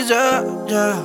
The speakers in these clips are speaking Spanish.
yeah, yeah.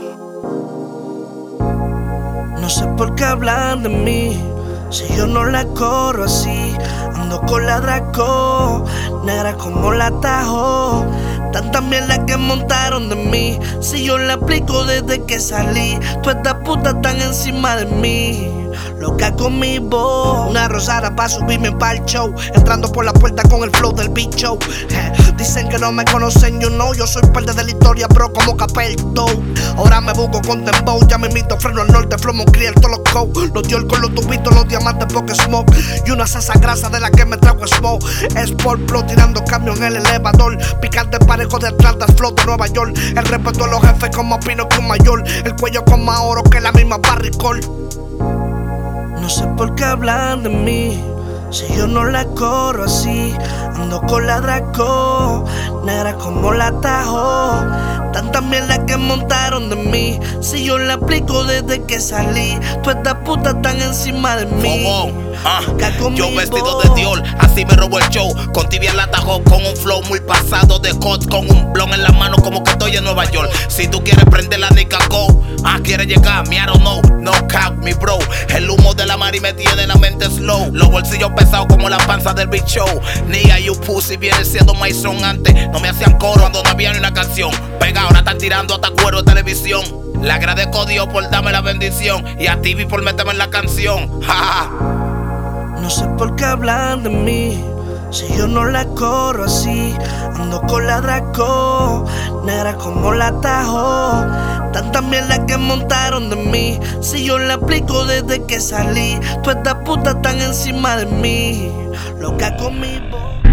No sé por qué hablan de mí, si yo no la corro así. Ando con la Draco, negra como la Tajo. Tantas mierdas que montaron de mí, si yo la aplico desde que salí. Todas estas putas están encima de mí, loca con mi voz. Una rosada pa' subirme pa'l show, entrando por la puerta con el flow del bicho. Dicen que no me conocen, yo no, yo soy parte de la historia, bro, como Capelto. Ahora me busco con dembow, ya me mito, freno al norte, flow Moncriel, todos los cow. Los Dior con los tubitos, los diamantes, porque smoke. Y una salsa grasa de la que me trago smoke. Sport Pro tirando cambio en el elevador, picante parejo de Atlanta, flow de Nueva York. El respeto a los jefes como Pino que un mayor, el cuello con más oro que la misma Barricol. No sé por qué hablan de mí, si yo no la corro así. Ando con la Draco, negra como la Tajo. Tantas mierdas que montaron de mí, si yo la aplico desde que salí. Todas estas putas están encima de mí. Yo vestido de Dior, así me robó el show. Con tibia la Tajo, con un flow muy pasado de hot, con un blon en la mano como que estoy en Nueva York. Si tú quieres prender la nica go, quieres llegar, me I don't know, no cap me bro. El humo de la mari me tiene la mente slow. Los bolsillos pesados como la panza del Big Show. Nigga, you pussy viene siendo my song. Antes no me hacían coro cuando no había ni una canción. Pega, ahora están tirando hasta cuero de televisión. Le agradezco a Dios por darme la bendición y a TV por meterme en la canción. No sé por qué hablan de mí, si yo no la corro así. Ando con la Draco, negra como la Tajo. Tantas mierdas que montaron de mí, si yo la aplico desde que salí. Todas estas putas están encima de mí, loca con mi voz.